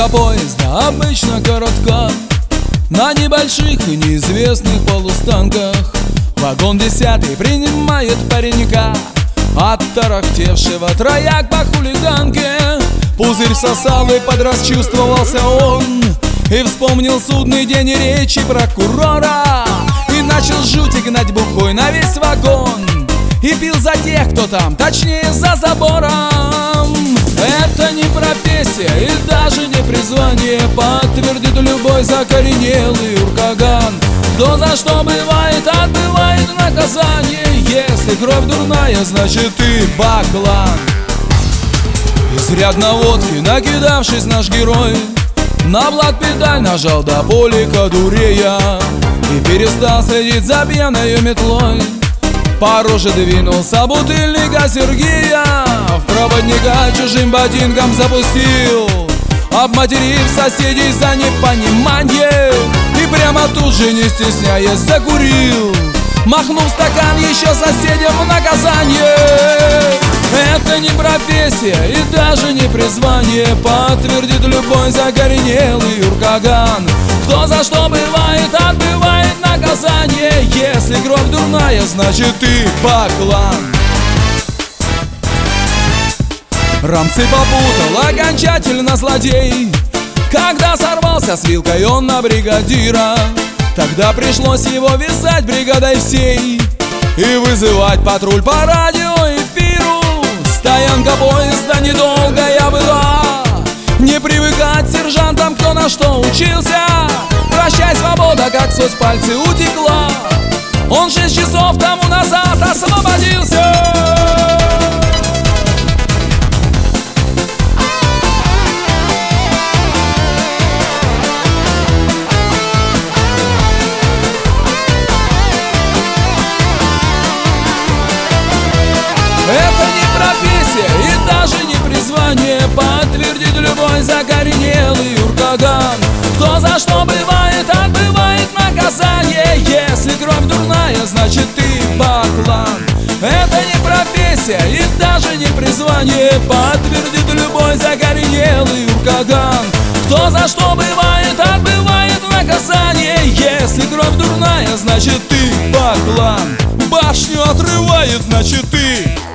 Стоянка поезда обычно коротка, на небольших и неизвестных полустанках. Вагон 10 принимает паренька, оттарахтевшего трояк по хулиганке. Пузырь сосал и подрасчувствовался он, и вспомнил судный день и речи прокурора, и начал жуть гнать бухой на весь вагон, и пил за тех, кто там, точнее за забором. Это не профессия и даже не призвание, подтвердит любой закоренелый уркаган. Кто за что бывает, отбывает наказание. Если кровь дурная, значит ты баклан. Изрядно водки накидавшись, наш герой на блат-педаль нажал до полика дурея и перестал следить за пьяною метлой. По роже двинулся бутыльника Сергея, в проводника чужим ботинком запустил, обматерив соседей за непонимание, и прямо тут же, не стесняясь, закурил, махнув стакан еще соседям в наказание. Это не профессия и даже не призвание, подтвердит любой закоренелый уркаган. Кто за что бывает, отбывает наказание. Если кровь дурная, значит ты баклан. Рамцы попутал окончательно злодей, когда сорвался с вилкой он на бригадира. Тогда пришлось его вязать бригадой всей и вызывать патруль по радиоэфиру. Стоянка поезда недолгая была, не привыкать сержантам, кто на что учился. Прощай, свобода, как сквозь пальцы утекла, он 6 часов тому назад освободился. Это не профессия и даже не призвание, подтвердит любой закоренелый уркаган. Кто за что бывает, отбывает наказание. Если кровь дурная, значит ты баклан. Это не профессия и даже не призвание, подтвердит любой закоренелый уркаган. Кто за что бывает, отбывает наказание. Если кровь дурная, значит ты баклан. Башню отрывает, значит ты